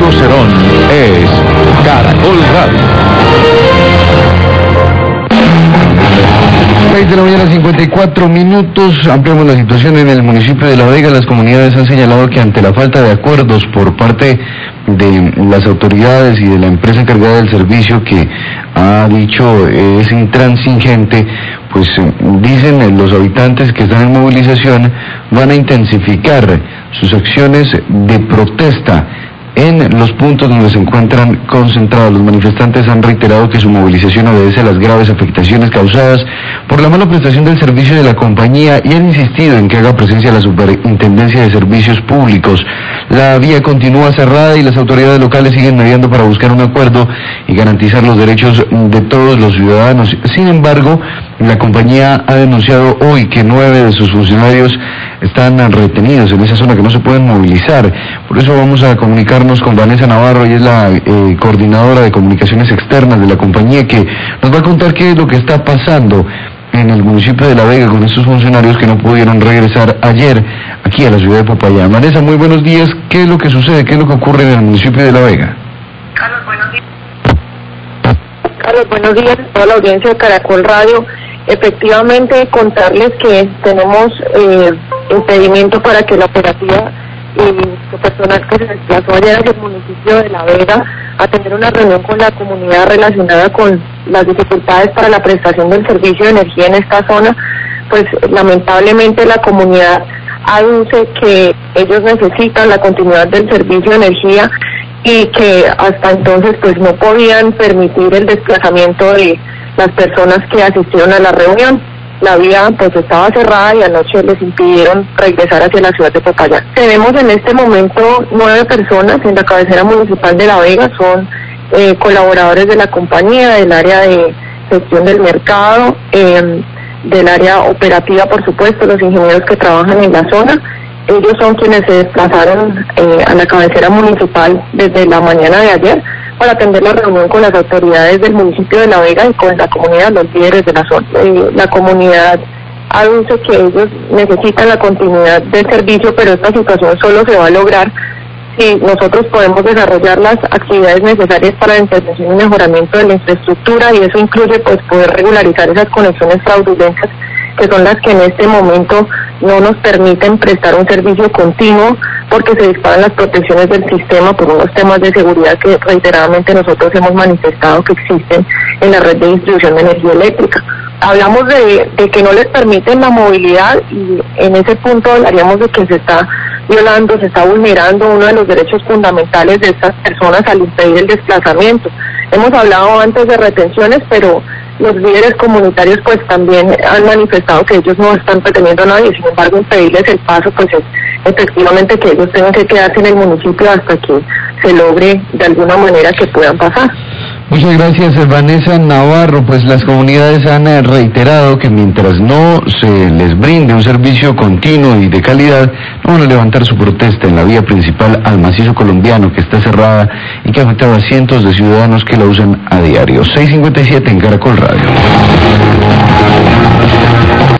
Arturo Cerón es Caracol Radio. 6 de la mañana, 54 minutos. Ampliamos la situación en el municipio de La Vega. Las comunidades han señalado que ante la falta de acuerdos por parte de las autoridades y de la empresa encargada del servicio, que ha dicho es intransigente, pues dicen los habitantes que están en movilización van a intensificar sus acciones de protesta en los puntos donde se encuentran concentrados. Los manifestantes han reiterado que su movilización obedece a las graves afectaciones causadas por la mala prestación del servicio de la compañía y han insistido en que haga presencia la Superintendencia de Servicios Públicos. La vía continúa cerrada y las autoridades locales siguen mediando para buscar un acuerdo y garantizar los derechos de todos los ciudadanos. Sin embargo, la compañía ha denunciado hoy que 9 de sus funcionarios están retenidos en esa zona, que no se pueden movilizar. Por eso vamos a comunicarnos con Vanessa Navarro, ella es la coordinadora de comunicaciones externas de la compañía, que nos va a contar qué es lo que está pasando en el municipio de La Vega con estos funcionarios que no pudieron regresar ayer aquí a la ciudad de Popayán. Vanessa, muy buenos días. ¿Qué es lo que sucede? ¿Qué es lo que ocurre en el municipio de La Vega? Carlos, buenos días. Carlos, buenos días a toda la audiencia de Caracol Radio. Efectivamente, contarles que tenemos impedimento para que la operativa y el personal que se desplazó ayer hacia el municipio de La Vega a tener una reunión con la comunidad relacionada con las dificultades para la prestación del servicio de energía en esta zona, pues lamentablemente la comunidad aduce que ellos necesitan la continuidad del servicio de energía y que hasta entonces pues no podían permitir el desplazamiento de las personas que asistieron a la reunión. La vía pues estaba cerrada y anoche les impidieron regresar hacia la ciudad de Popayán. Tenemos en este momento 9 personas en la cabecera municipal de La Vega, son colaboradores de la compañía, del área de gestión del mercado, del área operativa, por supuesto, los ingenieros que trabajan en la zona. Ellos son quienes se desplazaron a la cabecera municipal desde la mañana de ayer para atender la reunión con las autoridades del municipio de La Vega y con la comunidad, los líderes de la zona. La comunidad aduce que ellos necesitan la continuidad del servicio, pero esta situación solo se va a lograr si nosotros podemos desarrollar las actividades necesarias para la intervención y mejoramiento de la infraestructura, y eso incluye pues poder regularizar esas conexiones fraudulentas que son las que en este momento no nos permiten prestar un servicio continuo porque se disparan las protecciones del sistema por unos temas de seguridad que reiteradamente nosotros hemos manifestado que existen en la red de distribución de energía eléctrica. Hablamos de que no les permiten la movilidad y en ese punto hablaríamos de que se está violando, se está vulnerando uno de los derechos fundamentales de estas personas al impedir el desplazamiento. Hemos hablado antes de retenciones, pero los líderes comunitarios pues también han manifestado que ellos no están reteniendo a nadie, sin embargo impedirles el paso pues es efectivamente que ellos tengan que quedarse en el municipio hasta que se logre de alguna manera que puedan pasar. Muchas gracias, Vanessa Navarro. Pues las comunidades han reiterado que mientras no se les brinde un servicio continuo y de calidad, no van a levantar su protesta en la vía principal al macizo colombiano, que está cerrada y que ha afectado a cientos de ciudadanos que la usan a diario. 6:57 en Caracol Radio.